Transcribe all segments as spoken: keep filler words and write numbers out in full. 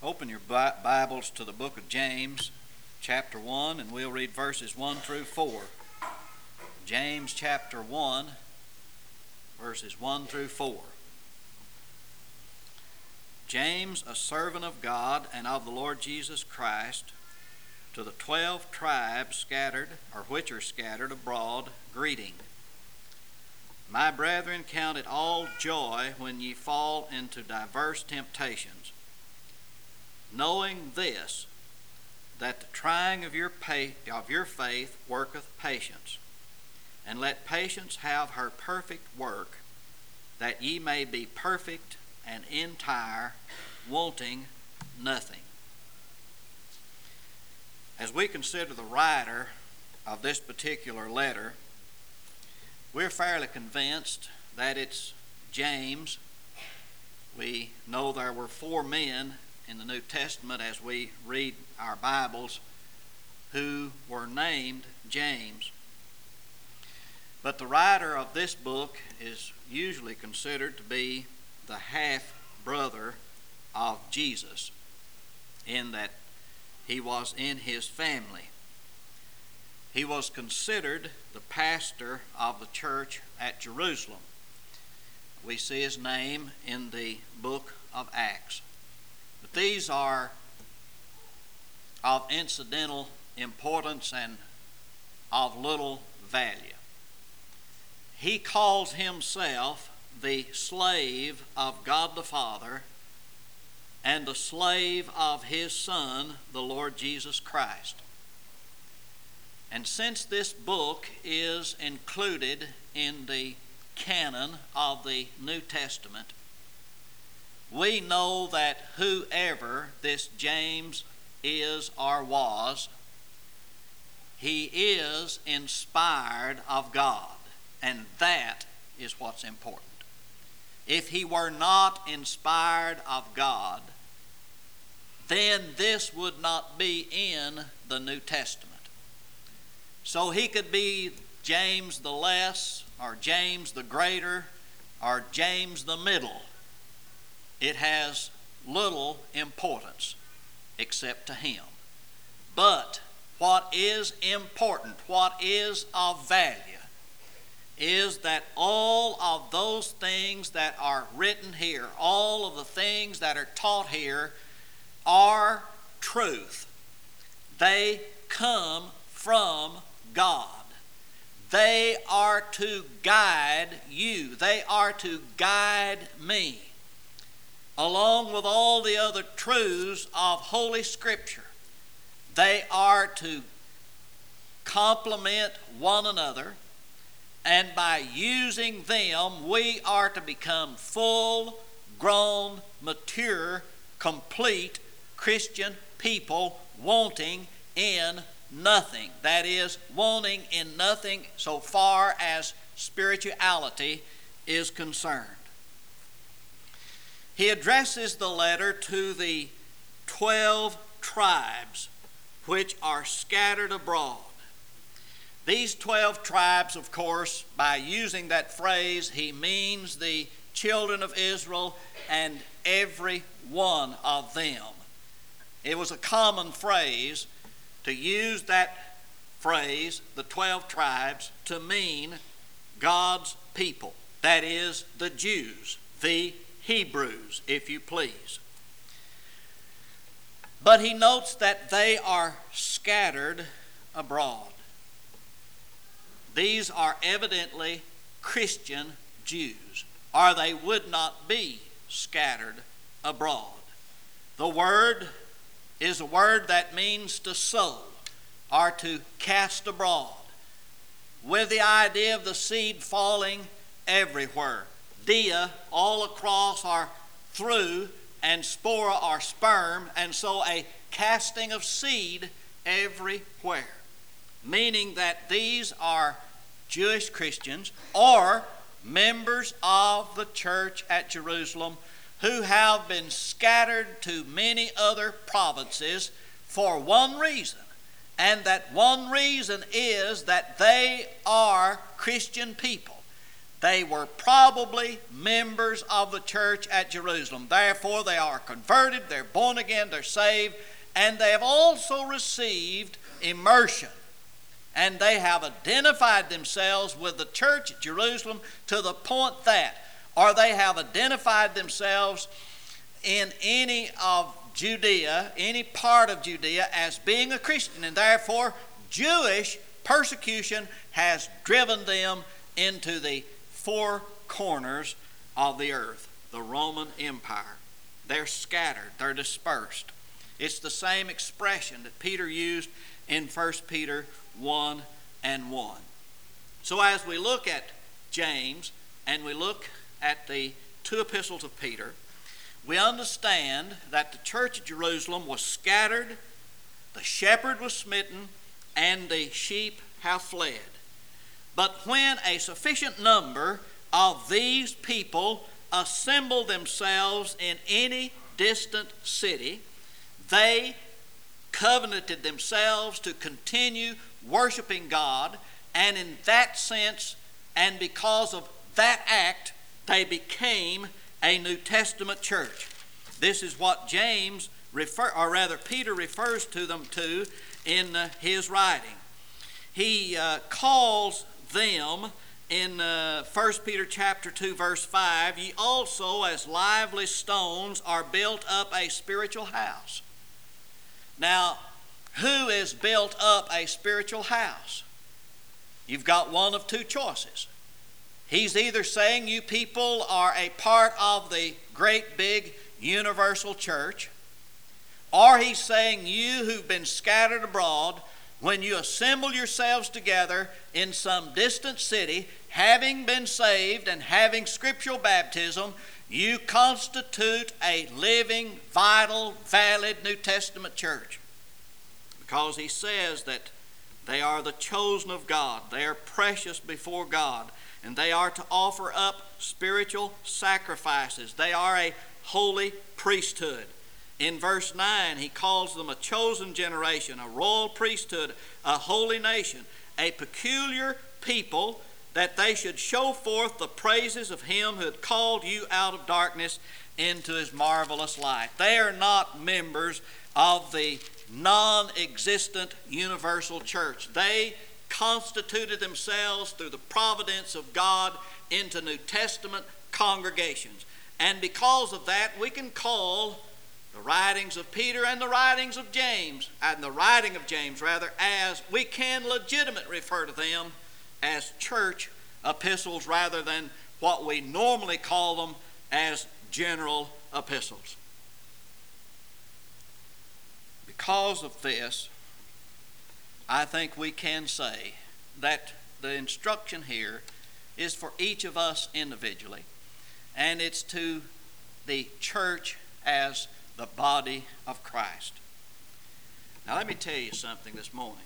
Open your Bi- Bibles to the book of James, chapter one, and we'll read verses one through four. James chapter one, verses one through four. James, a servant of God and of the Lord Jesus Christ, to the twelve tribes scattered, or which are scattered abroad, greeting. My brethren, count it all joy when ye fall into diverse temptations, knowing this, that the trying of your, pa- of your faith worketh patience. And let patience have her perfect work, that ye may be perfect and entire, wanting nothing. As we consider the writer of this particular letter, we're fairly convinced that it's James. We know there were four men in the New Testament, as we read our Bibles, who were named James. But the writer of this book is usually considered to be the half-brother of Jesus, in that he was in his family. He was considered the pastor of the church at Jerusalem. We see his name in the book of Acts. But these are of incidental importance and of little value. He calls himself the slave of God the Father and the slave of his Son, the Lord Jesus Christ. And since this book is included in the canon of the New Testament, we know that whoever this James is or was, he is inspired of God, and that is what's important. If he were not inspired of God, then this would not be in the New Testament. So he could be James the Less, or James the Greater, or James the Middle. It has little importance except to him. But what is important, what is of value, is that all of those things that are written here, all of the things that are taught here, are truth. They come from God. They are to guide you. They are to guide me, along with all the other truths of Holy Scripture. They are to complement one another, and by using them, we are to become full, grown, mature, complete Christian people, wanting in nothing. That is, wanting in nothing so far as spirituality is concerned. He addresses the letter to the twelve tribes which are scattered abroad. These twelve tribes, of course, by using that phrase, he means the children of Israel and every one of them. It was a common phrase to use that phrase, the twelve tribes, to mean God's people. That is, the Jews, the Hebrews, if you please. But he notes that they are scattered abroad. These are evidently Christian Jews, or they would not be scattered abroad. The word is a word that means to sow, or to cast abroad, with the idea of the seed falling everywhere. Dia, all across or through, and spora or sperm, and so a casting of seed everywhere. Meaning that these are Jewish Christians or members of the church at Jerusalem who have been scattered to many other provinces for one reason. And that one reason is that they are Christian people. They were probably members of the church at Jerusalem. Therefore, they are converted, they're born again, they're saved, and they have also received immersion. And they have identified themselves with the church at Jerusalem to the point that, or they have identified themselves in any of Judea, any part of Judea, as being a Christian. And therefore, Jewish persecution has driven them into the four corners of the earth, the Roman Empire. They're scattered, they're dispersed. It's the same expression that Peter used in First Peter one and one. So as we look at James and we look at the two epistles of Peter, we understand that the church of Jerusalem was scattered, the shepherd was smitten, and the sheep have fled. But when a sufficient number of these people assembled themselves in any distant city, they covenanted themselves to continue worshiping God, and in that sense, and because of that act, they became a New Testament church. This is what James refer, or rather Peter refers to them to in uh, his writing. He uh, calls them in uh, First Peter chapter two verse five, ye also as lively stones are built up a spiritual house. Now, who is built up a spiritual house? You've got one of two choices. He's either saying you people are a part of the great big universal church, or he's saying you who've been scattered abroad, when you assemble yourselves together in some distant city, having been saved and having scriptural baptism, you constitute a living, vital, valid New Testament church. Because he says that they are the chosen of God. They are precious before God. And they are to offer up spiritual sacrifices. They are a holy priesthood. In verse nine, he calls them a chosen generation, a royal priesthood, a holy nation, a peculiar people, that they should show forth the praises of him who had called you out of darkness into his marvelous light. They are not members of the non-existent universal church. They constituted themselves through the providence of God into New Testament congregations. And because of that, we can call the writings of Peter and the writings of James, and the writing of James rather, as we can legitimately refer to them as church epistles rather than what we normally call them as general epistles. Because of this, I think we can say that the instruction here is for each of us individually, and it's to the church as the body of Christ. Now let me tell you something this morning.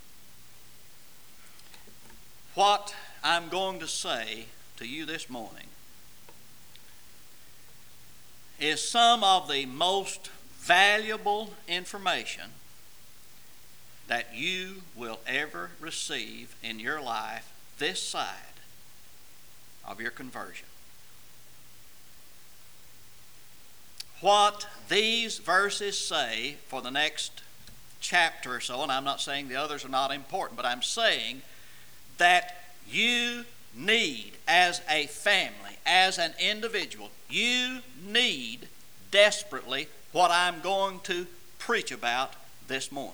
What I'm going to say to you this morning is some of the most valuable information that you will ever receive in your life this side of your conversion. What these verses say for the next chapter or so, and I'm not saying the others are not important, but I'm saying that you need, as a family, as an individual, you need desperately what I'm going to preach about this morning.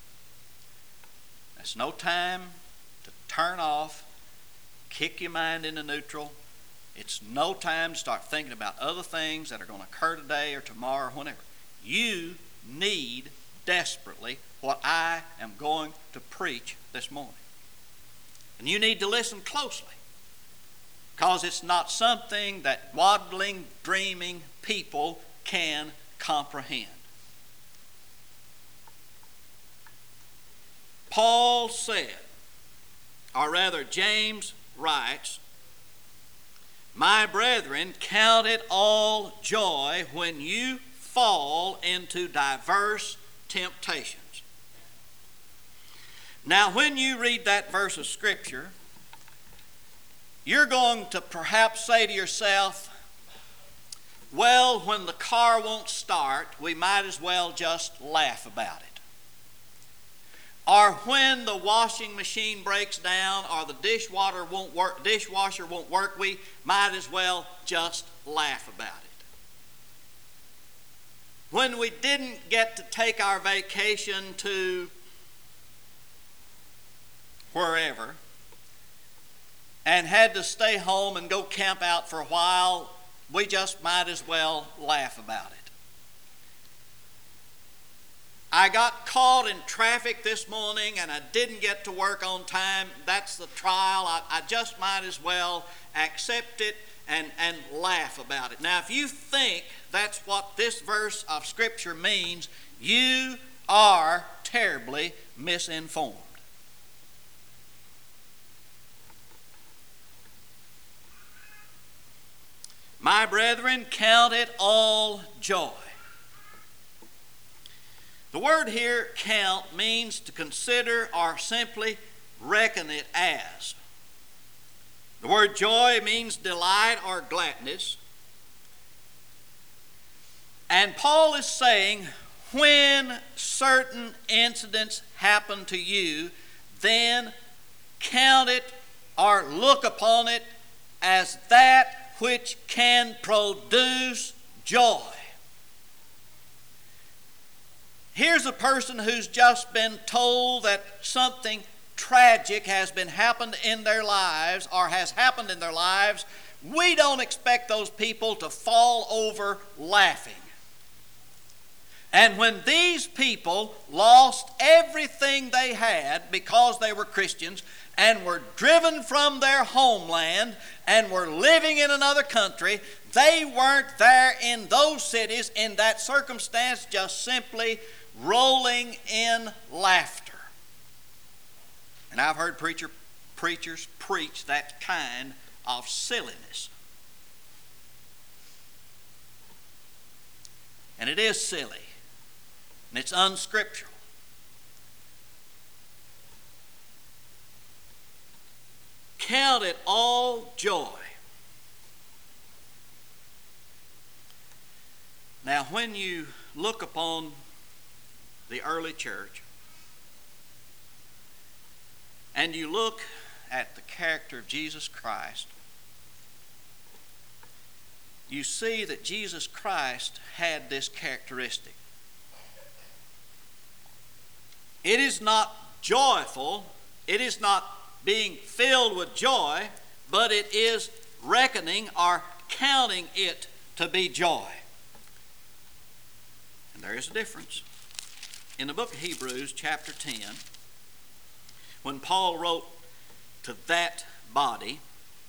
It's no time to turn off, kick your mind into neutral. It's no time to start thinking about other things that are going to occur today or tomorrow or whenever. You need desperately what I am going to preach this morning. And you need to listen closely, because it's not something that waddling, dreaming people can comprehend. Paul said, or rather James writes, my brethren, count it all joy when you fall into diverse temptations. Now, when you read that verse of Scripture, you're going to perhaps say to yourself, well, when the car won't start, we might as well just laugh about it. Or when the washing machine breaks down or the dishwater won't work, dishwasher won't work, we might as well just laugh about it. When we didn't get to take our vacation to wherever and had to stay home and go camp out for a while, we just might as well laugh about it. I got caught in traffic this morning and I didn't get to work on time. That's the trial. I, I just might as well accept it and, and laugh about it. Now, if you think that's what this verse of Scripture means, you are terribly misinformed. My brethren, count it all joy. The word here, count, means to consider or simply reckon it as. The word joy means delight or gladness. And Paul is saying, when certain incidents happen to you, then count it or look upon it as that which can produce joy. Here's a person who's just been told that something tragic has been happened in their lives or has happened in their lives. We don't expect those people to fall over laughing. And when these people lost everything they had because they were Christians and were driven from their homeland and were living in another country, they weren't there in those cities in that circumstance just simply rolling in laughter. And I've heard preacher, preachers preach that kind of silliness. And it is silly. And it's unscriptural. Count it all joy. Now, when you look upon the early church and you look at the character of Jesus Christ, you see that Jesus Christ had this characteristic. It is not joyful, it is not being filled with joy, but it is reckoning or counting it to be joy. And there is a difference. In the book of Hebrews, chapter ten, when Paul wrote to that body,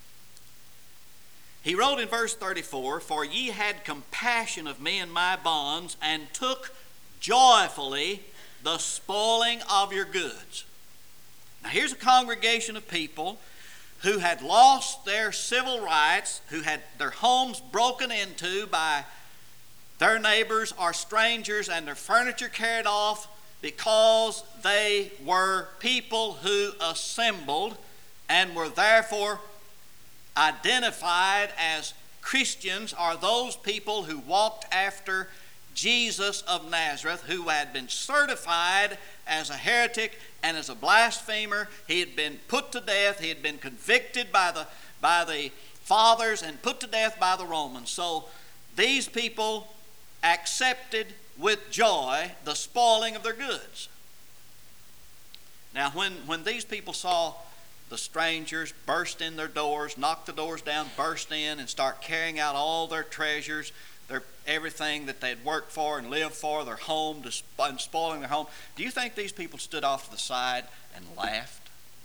he wrote in verse thirty-four, "For ye had compassion of me in my bonds, and took joyfully the spoiling of your goods." Now here's a congregation of people who had lost their civil rights, who had their homes broken into by their neighbors or strangers and their furniture carried off because they were people who assembled and were therefore identified as Christians, or those people who walked after Jesus of Nazareth, who had been certified as a heretic and as a blasphemer. He had been put to death. He had been convicted by the, by the fathers and put to death by the Romans. So these people accepted with joy the spoiling of their goods. Now when, when these people saw the strangers burst in their doors, knock the doors down, burst in and start carrying out all their treasures, their everything that they'd worked for and lived for, their home, and spoiling their home, do you think these people stood off to the side and laughed?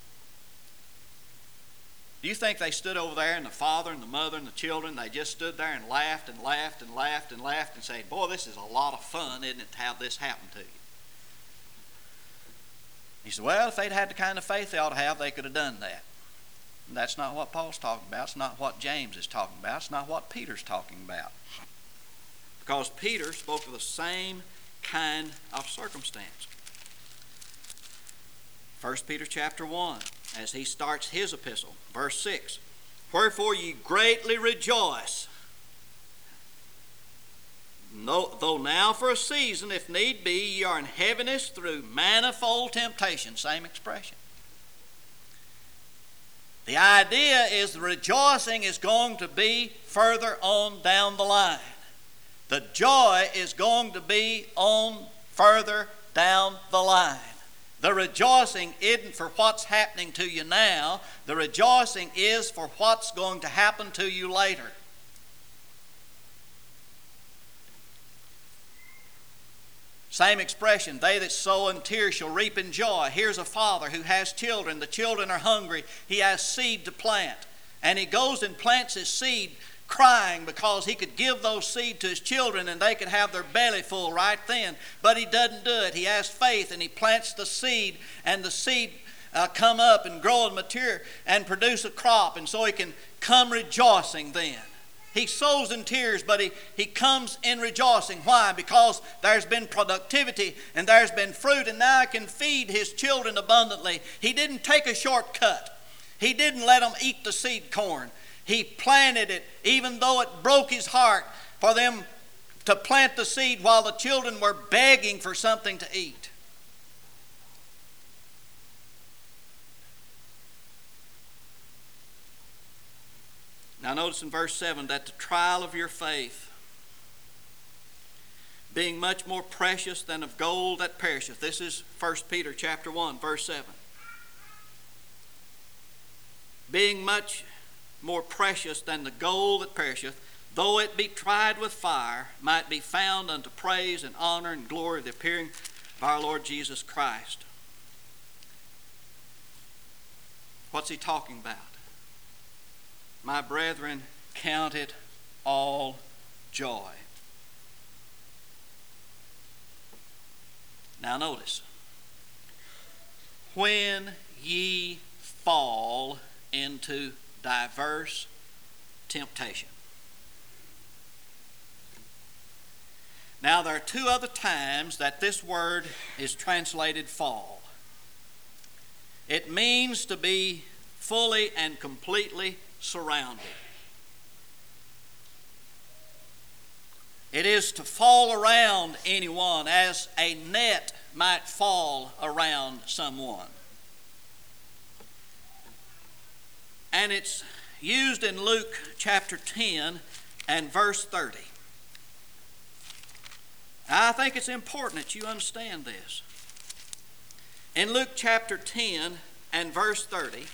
Do you think they stood over there, and the father and the mother and the children, they just stood there and laughed and laughed and laughed and laughed and said, "Boy, this is a lot of fun, isn't it, to have this happen to you?" He said, well, if they'd had the kind of faith they ought to have, they could have done that. And that's not what Paul's talking about. It's not what James is talking about. It's not what Peter's talking about. Because Peter spoke of the same kind of circumstance. First Peter chapter one, as he starts his epistle, verse six. Wherefore ye greatly rejoice. No, though now for a season, if need be, ye are in heaviness through manifold temptation. Same expression. The idea is the rejoicing is going to be further on down the line. The joy is going to be on further down the line. The rejoicing isn't for what's happening to you now. The rejoicing is for what's going to happen to you later. Same expression, they that sow in tears shall reap in joy. Here's a father who has children. The children are hungry. He has seed to plant. And he goes and plants his seed crying because he could give those seed to his children and they could have their belly full right then. But he doesn't do it. He has faith and he plants the seed, and the seed uh, come up and grow and mature and produce a crop, and so he can come rejoicing then. He sows in tears, but he, he comes in rejoicing. Why? Because there's been productivity and there's been fruit, and now he can feed his children abundantly. He didn't take a shortcut. He didn't let them eat the seed corn. He planted it, even though it broke his heart for them to plant the seed while the children were begging for something to eat. Now notice in verse seven that the trial of your faith, being much more precious than of gold that perisheth. This is First Peter chapter one, verse seven. Being much more precious than the gold that perisheth, though it be tried with fire, might be found unto praise and honor and glory of the appearing of our Lord Jesus Christ. What's he talking about? My brethren, count it all joy. Now notice, when ye fall into diverse temptation. Now there are two other times that this word is translated fall. It means to be fully and completely surrounded. It is to fall around anyone as a net might fall around someone. And it's used in Luke chapter ten and verse thirty. I think it's important that you understand this. In Luke chapter ten and verse thirty,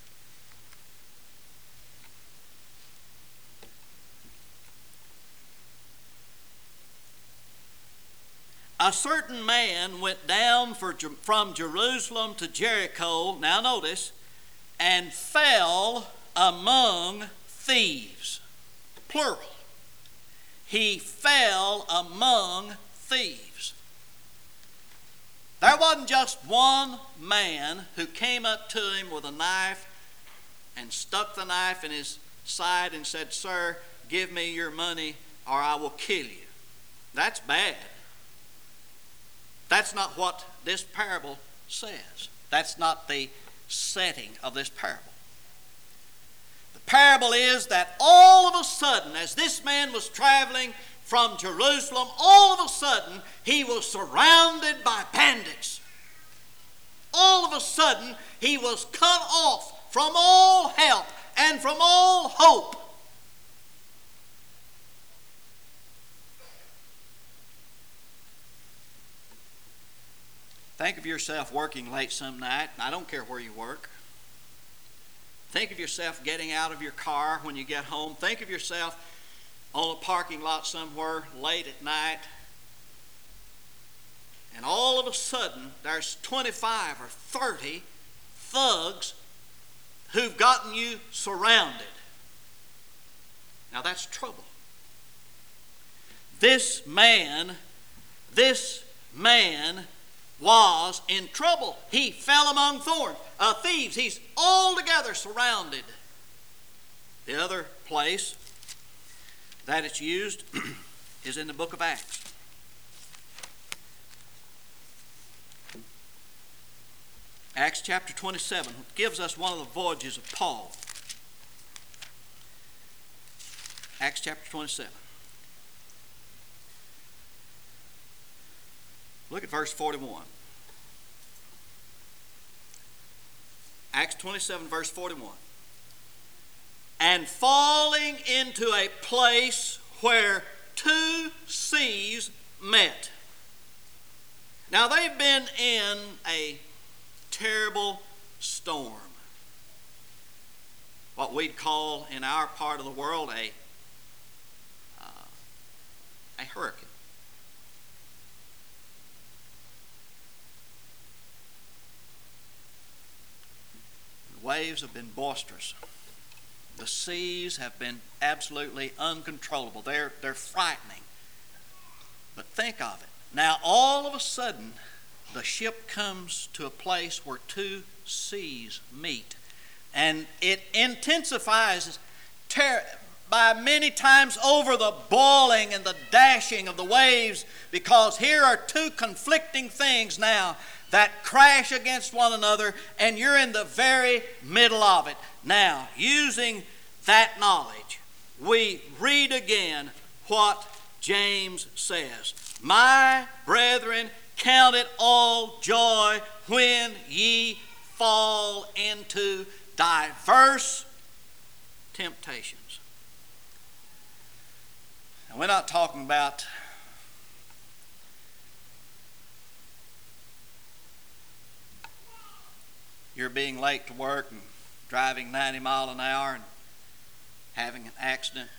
a certain man went down for, from Jerusalem to Jericho, now notice, and fell among thieves. Plural. He fell among thieves. There wasn't just one man who came up to him with a knife and stuck the knife in his side and said, "Sir, give me your money or I will kill you." That's bad. That's not what this parable says. That's not the setting of this parable. The parable is that all of a sudden, as this man was traveling from Jerusalem, all of a sudden he was surrounded by bandits. All of a sudden he was cut off from all help and from all hope. Think of yourself working late some night. I don't care where you work. Think of yourself getting out of your car when you get home. Think of yourself on a parking lot somewhere late at night. And all of a sudden, there's twenty-five or thirty thugs who've gotten you surrounded. Now that's trouble. This man, this man was in trouble. He fell among thorns, uh, thieves. He's altogether surrounded. The other place that it's used is in the book of Acts. Acts chapter twenty-seven gives us one of the voyages of Paul. Acts chapter twenty-seven. Look at verse forty-one. Acts twenty-seven, verse forty-one. And falling into a place where two seas met. Now they've been in a terrible storm. What we'd call in our part of the world a, uh, a hurricane. The waves have been boisterous. The seas have been absolutely uncontrollable. They're, they're frightening. But think of it. Now all of a sudden, the ship comes to a place where two seas meet. And it intensifies ter- by many times over the boiling and the dashing of the waves, because here are two conflicting things now that crash against one another, and you're in the very middle of it. Now, using that knowledge, we read again what James says. My brethren, count it all joy when ye fall into diverse temptations. Now, we're not talking about you're being late to work and driving ninety miles an hour and having an accident.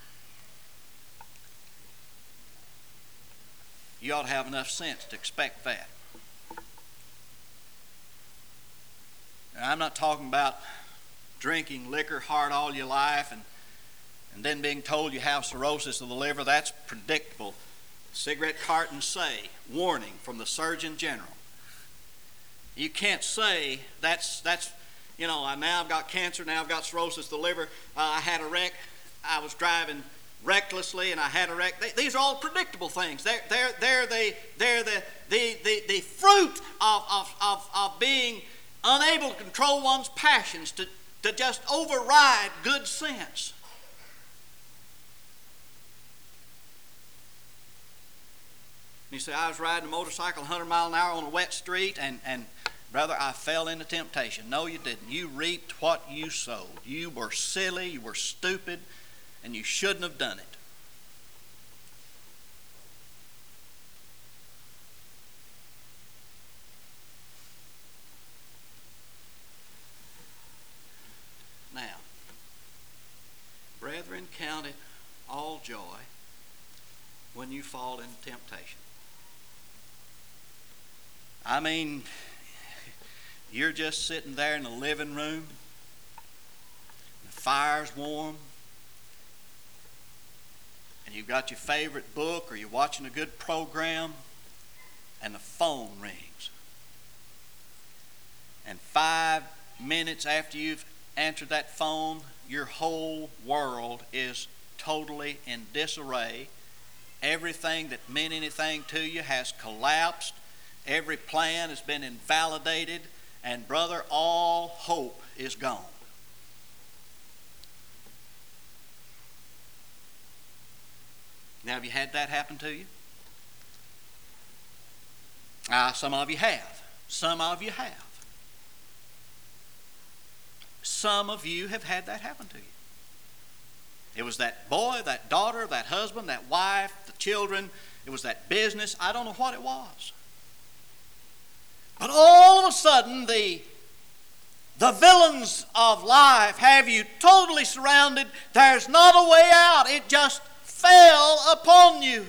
You ought to have enough sense to expect that. Now, I'm not talking about drinking liquor hard all your life and, and then being told you have cirrhosis of the liver. That's predictable. Cigarette cartons say, warning from the Surgeon General. You can't say that's, that's you know, now I've got cancer, now I've got cirrhosis of the liver, uh, I had a wreck, I was driving recklessly and I had a wreck. They, these are all predictable things. They're, they're, they're, the, they're the, the, the, the fruit of, of, of, of being unable to control one's passions, to, to just override good sense. You say, I was riding a motorcycle one hundred miles an hour on a wet street and, and brother, I fell into temptation. No, you didn't. You reaped what you sowed. You were silly, you were stupid, and you shouldn't have done it. Now, brethren, count it all joy when you fall into temptation. I mean, you're just sitting there in the living room, the fire's warm, and you've got your favorite book or you're watching a good program, and the phone rings. And five minutes after you've answered that phone, your whole world is totally in disarray. Everything that meant anything to you has collapsed. Every plan has been invalidated. And brother, all hope is gone. Now, have you had that happen to you? Ah, some of you have. Some of you have. Some of you have had that happen to you. It was that boy, that daughter, that husband, that wife, the children. It was that business. I don't know what it was. But all of a sudden, the, the villains of life have you totally surrounded. There's not a way out. It just fell upon you.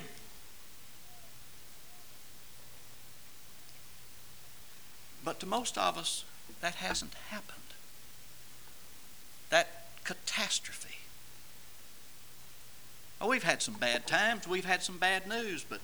But to most of us, that hasn't happened. That catastrophe. Oh, we've had some bad times. We've had some bad news, but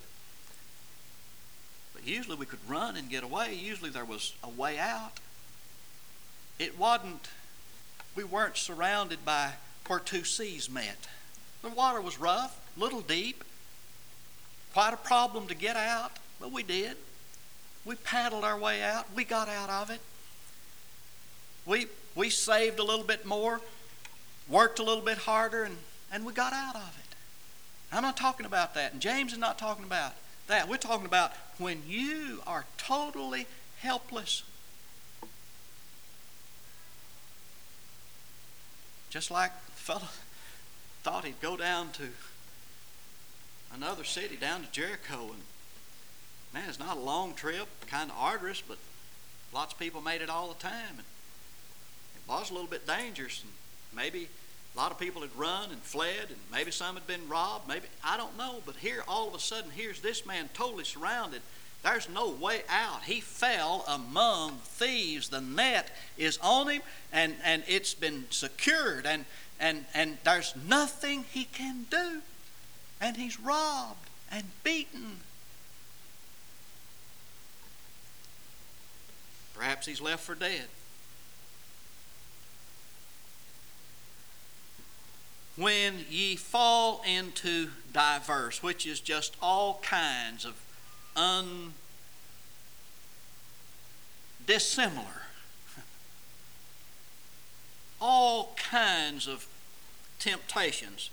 But usually we could run and get away. Usually there was a way out. It wasn't, we weren't surrounded by where two seas met. The water was rough, a little deep, quite a problem to get out, but we did. We paddled our way out. We got out of it. We, we saved a little bit more, worked a little bit harder, and, and we got out of it. I'm not talking about that. And James is not talking about that. We're talking about when you are totally helpless. Just like the fellow thought he'd go down to another city, down to Jericho. And man, it's not a long trip, kind of arduous, but lots of people made it all the time. And it was a little bit dangerous. And maybe a lot of people had run and fled, and maybe some had been robbed. Maybe, I don't know. But here, all of a sudden, here's this man totally surrounded. There's no way out. He fell among thieves. The net is on him, and, and it's been secured, and, and, and there's nothing he can do. And he's robbed and beaten. Perhaps he's left for dead. When ye fall into diverse, which is just all kinds of un dissimilar, all kinds of temptations.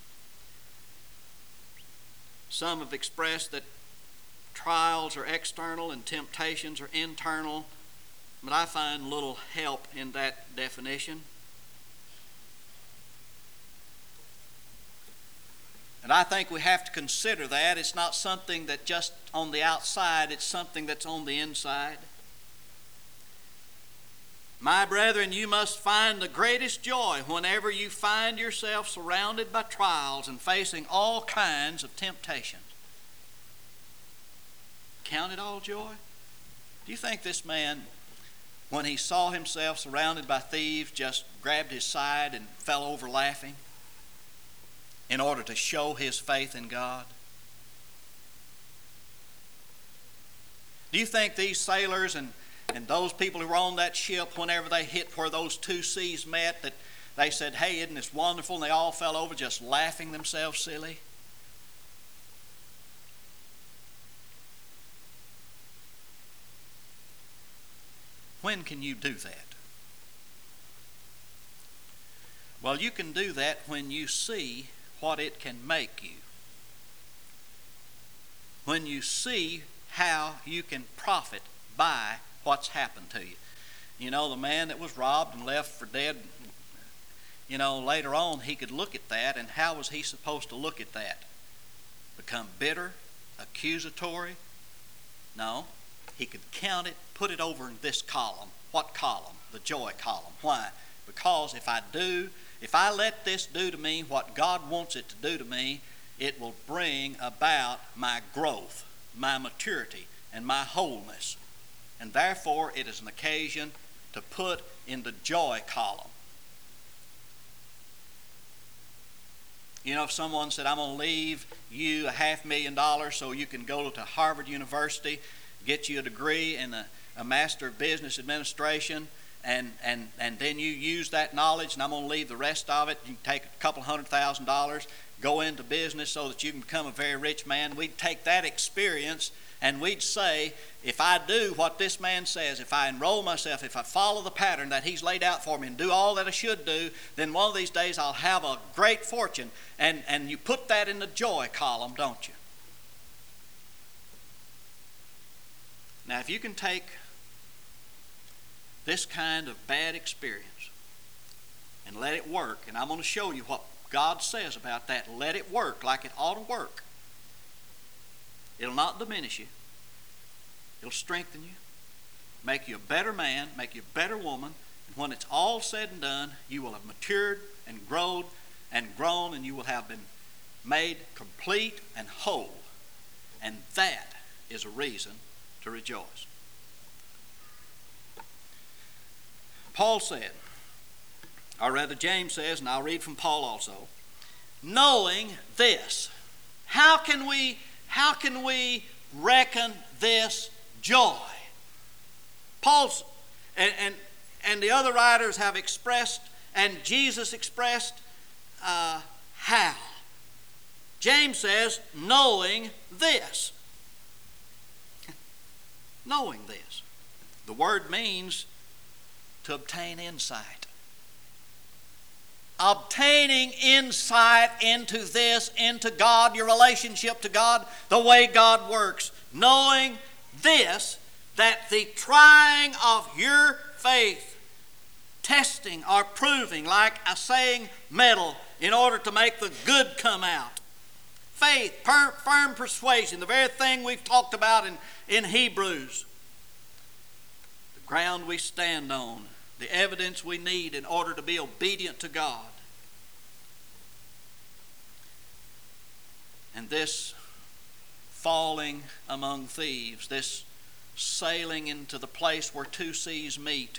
Some have expressed that trials are external and temptations are internal, but I find little help in that definition. And I think we have to consider that. It's not something that just on the outside, it's something that's on the inside. My brethren, you must find the greatest joy whenever you find yourself surrounded by trials and facing all kinds of temptations. Count it all joy? Do you think this man, when he saw himself surrounded by thieves, just grabbed his side and fell over laughing in order to show his faith in God? Do you think these sailors and, and those people who were on that ship, whenever they hit where those two seas met, that they said, hey, isn't this wonderful? And they all fell over just laughing themselves silly? When can you do that? Well, you can do that when you see what it can make you. When you see how you can profit by what's happened to you. You know, the man that was robbed and left for dead, you know, later on he could look at that, and how was he supposed to look at that? Become bitter, accusatory? No. He could count it, put it over in this column. What column? The joy column. Why? Because if I do, if I let this do to me what God wants it to do to me, it will bring about my growth, my maturity, and my wholeness. And therefore, it is an occasion to put in the joy column. You know, if someone said, I'm going to leave you a half million dollars so you can go to Harvard University, get you a degree in a, a Master of Business Administration, and, and, and then you use that knowledge, and I'm going to leave the rest of it. You can take a couple hundred thousand dollars, go into business so that you can become a very rich man. We'd take that experience and we'd say, if I do what this man says, if I enroll myself, if I follow the pattern that he's laid out for me and do all that I should do, then one of these days I'll have a great fortune. And, and you put that in the joy column, don't you? Now, if you can take this kind of bad experience and let it work, and I'm going to show you what God says about that, let it work like it ought to work. It'll not diminish you. It'll strengthen you, make you a better man, make you a better woman, and when it's all said and done, you will have matured and grown and grown, and you will have been made complete and whole. And that is a reason to rejoice. Paul said, or rather James says, and I'll read from Paul also, knowing this. How can we, how can we reckon this joy? Paul's, and, and, and the other writers have expressed, and Jesus expressed, uh, how. James says, knowing this. Knowing this. The word means to obtain insight, obtaining insight into this, into God, your relationship to God, the way God works. Knowing this, that the trying of your faith, testing or proving, like assaying metal, in order to make the good come out. Faith, firm, firm persuasion, the very thing we've talked about in, in Hebrews. The ground we stand on, the evidence we need in order to be obedient to God. And this falling among thieves, this sailing into the place where two seas meet,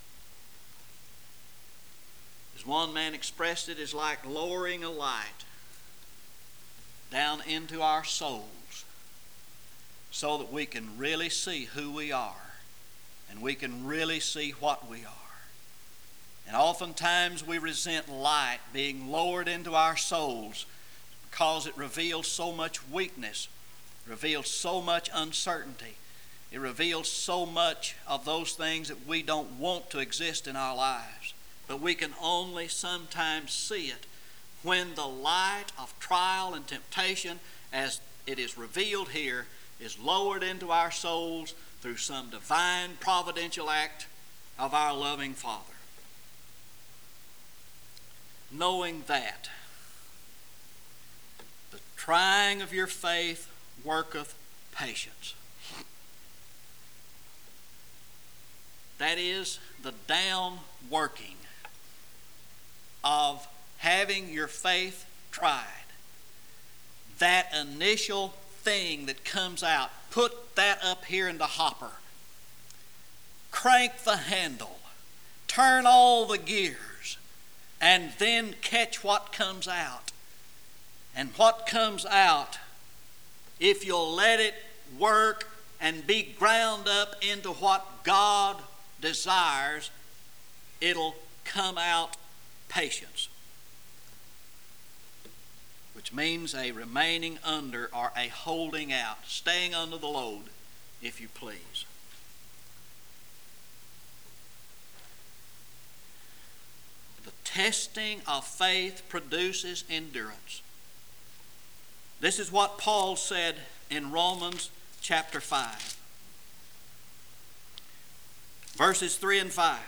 as one man expressed it, is like lowering a light down into our souls so that we can really see who we are and we can really see what we are. And oftentimes we resent light being lowered into our souls because it reveals so much weakness, reveals so much uncertainty. It reveals so much of those things that we don't want to exist in our lives. But we can only sometimes see it when the light of trial and temptation, as it is revealed here, is lowered into our souls through some divine providential act of our loving Father. Knowing that the trying of your faith worketh patience. That is the down working of having your faith tried. That initial thing that comes out, put that up here in the hopper. Crank the handle. Turn all the gears. And then catch what comes out. And what comes out, if you'll let it work and be ground up into what God desires, it'll come out patience, which means a remaining under or a holding out, staying under the load, if you please. The testing of faith produces endurance. This is what Paul said in Romans chapter five. Verses three and five.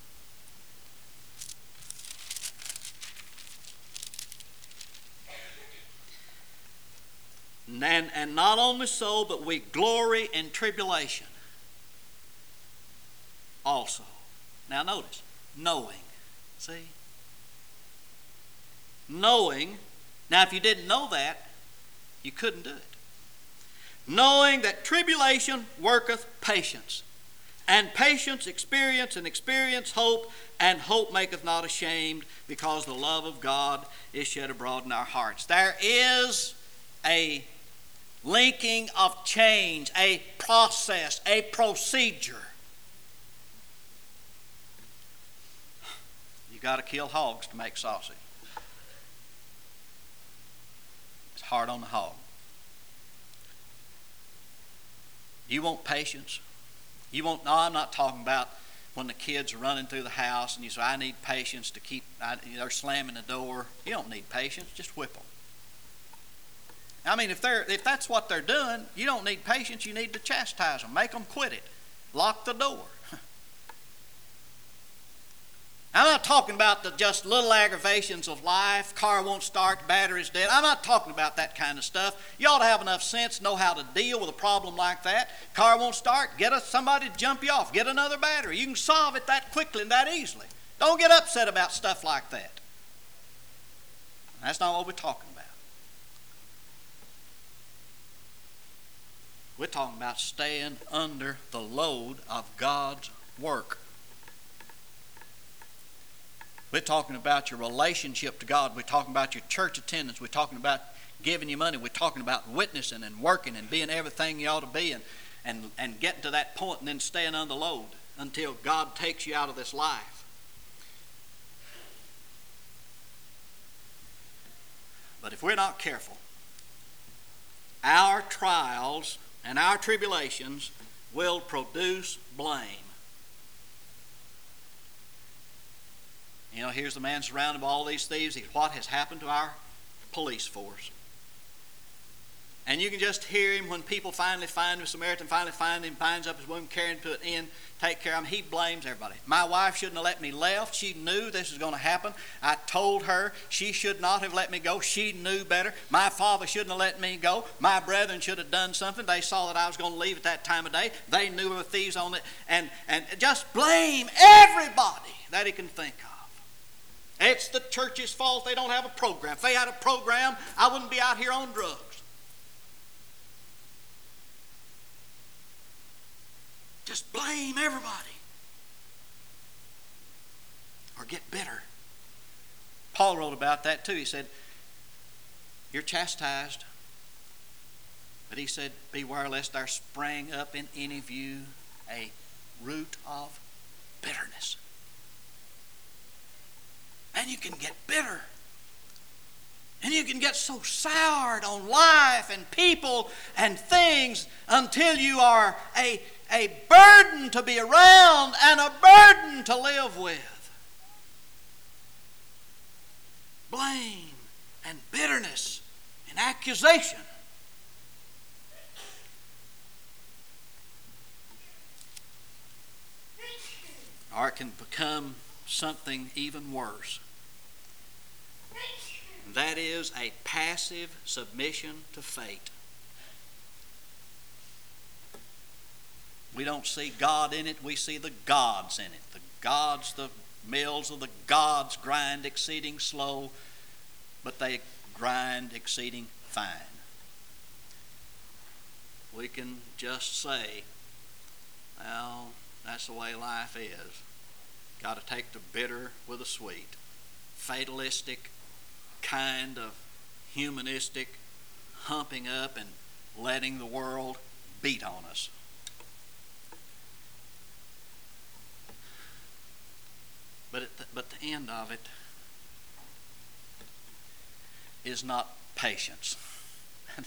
And, and not only so, but we glory in tribulation also. Now notice, knowing. See? Knowing. Now if you didn't know that, you couldn't do it. Knowing that tribulation worketh patience. And patience, experience, and experience, hope, and hope maketh not ashamed, because the love of God is shed abroad in our hearts. There is a linking of change, a process, a procedure. You got to kill hogs to make sausage. It's hard on the hog. You want patience? You won't, no, I'm not talking about when the kids are running through the house and you say, I need patience to keep, I, they're slamming the door. You don't need patience, just whip them. I mean, if they're if that's what they're doing, you don't need patience, you need to chastise them. Make them quit it. Lock the door. I'm not talking about the just little aggravations of life. Car won't start, battery's dead. I'm not talking about that kind of stuff. You ought to have enough sense to know how to deal with a problem like that. Car won't start, get a, somebody to jump you off. Get another battery. You can solve it that quickly and that easily. Don't get upset about stuff like that. That's not what we're talking about. We're talking about staying under the load of God's work. We're talking about your relationship to God. We're talking about your church attendance. We're talking about giving you money. We're talking about witnessing and working and being everything you ought to be, and, and, and getting to that point and then staying under load until God takes you out of this life. But if we're not careful, our trials and our tribulations will produce blame. You know, here's the man surrounded by all these thieves. He, what has happened to our police force? And you can just hear him when people finally find him, Samaritan finally finds him, binds up his wound, carry him to an inn, take care of him. He blames everybody. My wife shouldn't have let me left. She knew this was going to happen. I told her she should not have let me go. She knew better. My father shouldn't have let me go. My brethren should have done something. They saw that I was going to leave at that time of day. They knew there were thieves on it. And, and just blame everybody that he can think of. It's the church's fault they don't have a program. If they had a program, I wouldn't be out here on drugs. Just blame everybody. Or get bitter. Paul wrote about that too. He said, you're chastised. But he said, beware lest there spring up in any of you a root of bitterness. And you can get bitter. And you can get so soured on life and people and things until you are a, a burden to be around and a burden to live with. Blame and bitterness and accusation. Or it can become something even worse. That is a passive submission to fate. We don't see God in it, we see the gods in it. The gods, the mills of the gods grind exceeding slow, but they grind exceeding fine. We can just say, well, that's the way life is. Got to take the bitter with the sweet. Fatalistic kind of humanistic humping up and letting the world beat on us. But at the, but the end of it is not patience. At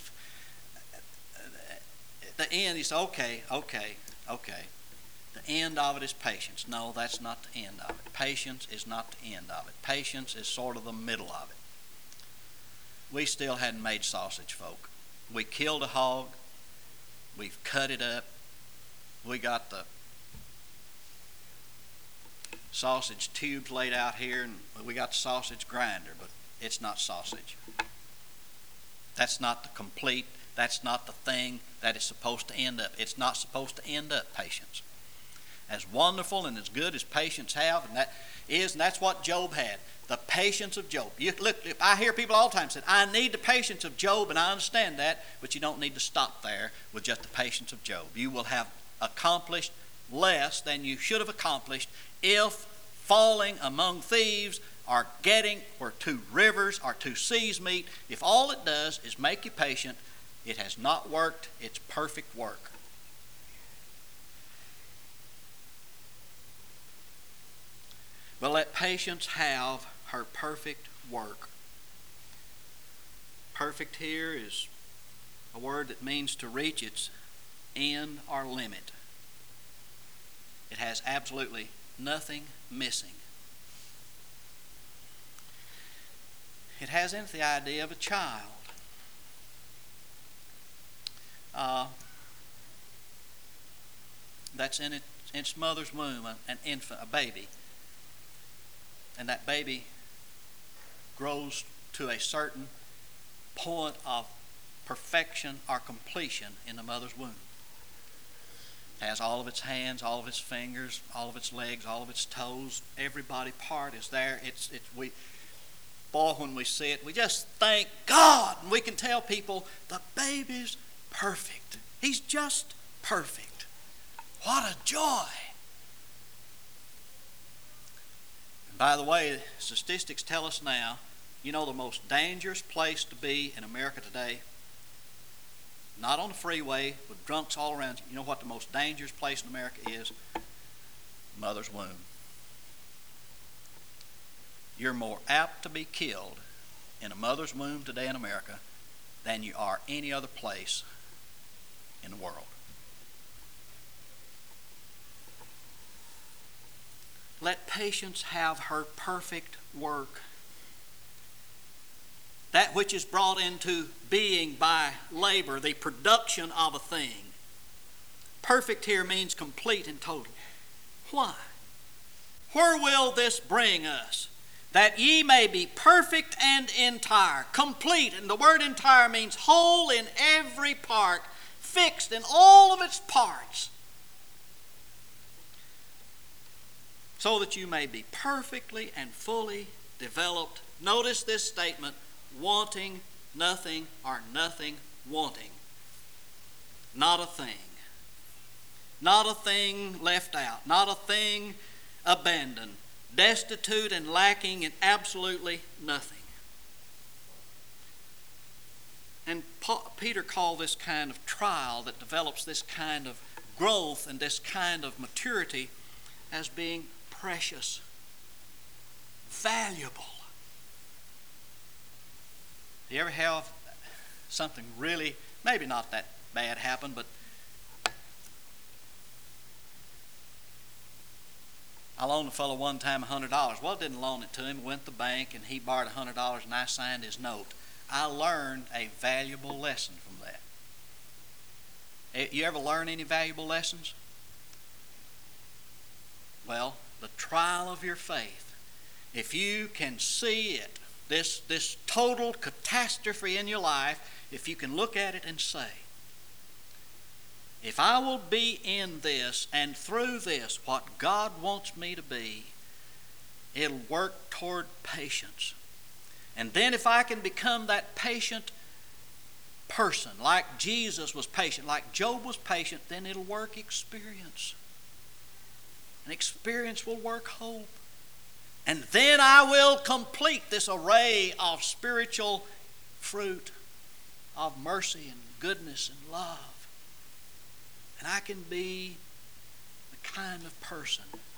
the end, you say, okay, okay, okay. The end of it is patience. No, that's not the end of it. Patience is not the end of it. Patience is sort of the middle of it. We still hadn't made sausage, folk. We killed a hog. We've cut it up. We got the sausage tubes laid out here, and we got the sausage grinder, but it's not sausage. That's not the complete, that's not the thing that it's supposed to end up. It's not supposed to end up patience. As wonderful and as good as patience have, and that is, and that's what Job had. The patience of Job. You look, I hear people all the time say, I need the patience of Job, and I understand that, but you don't need to stop there with just the patience of Job. You will have accomplished less than you should have accomplished if falling among thieves or getting where two rivers or two seas meet. If all it does is make you patient, it has not worked its perfect work. But let patience have her perfect work. Perfect here is a word that means to reach its end or limit. It has absolutely nothing missing. It has in it the idea of a child. Uh, that's in, it, in its mother's womb, an infant, a baby. And that baby grows to a certain point of perfection or completion in the mother's womb. It has all of its hands, all of its fingers, all of its legs, all of its toes. Every body part is there. It's, it's, we, boy, when we see it, we just thank God. And we can tell people, the baby's perfect. He's just perfect. What a joy. By the way, statistics tell us now, you know the most dangerous place to be in America today? Not on the freeway with drunks all around you. You know what the most dangerous place in America is? Mother's womb. You're more apt to be killed in a mother's womb today in America than you are any other place in the world. Let patience have her perfect work. That which is brought into being by labor, the production of a thing. Perfect here means complete and total. Why? Where will this bring us? That ye may be perfect and entire, complete. And the word entire means whole in every part, fixed in all of its parts. So that you may be perfectly and fully developed. Notice this statement, wanting nothing or nothing wanting. Not a thing. Not a thing left out. Not a thing abandoned. Destitute and lacking in absolutely nothing. And Paul, Peter called this kind of trial that develops this kind of growth and this kind of maturity as being precious, valuable. Do you ever have something really, maybe not that bad happen, but I loaned a fellow one time one hundred dollars. Well, I didn't loan it to him. Went to the bank and he borrowed one hundred dollars and I signed his note. I learned a valuable lesson from that. You ever learn any valuable lessons? Well, the trial of your faith. If you can see it, this, this total catastrophe in your life, if you can look at it and say, if I will be in this and through this what God wants me to be, it'll work toward patience. And then if I can become that patient person, like Jesus was patient, like Job was patient, then it'll work experience. And experience will work hope. And then I will complete this array of spiritual fruit of mercy and goodness and love. And I can be the kind of person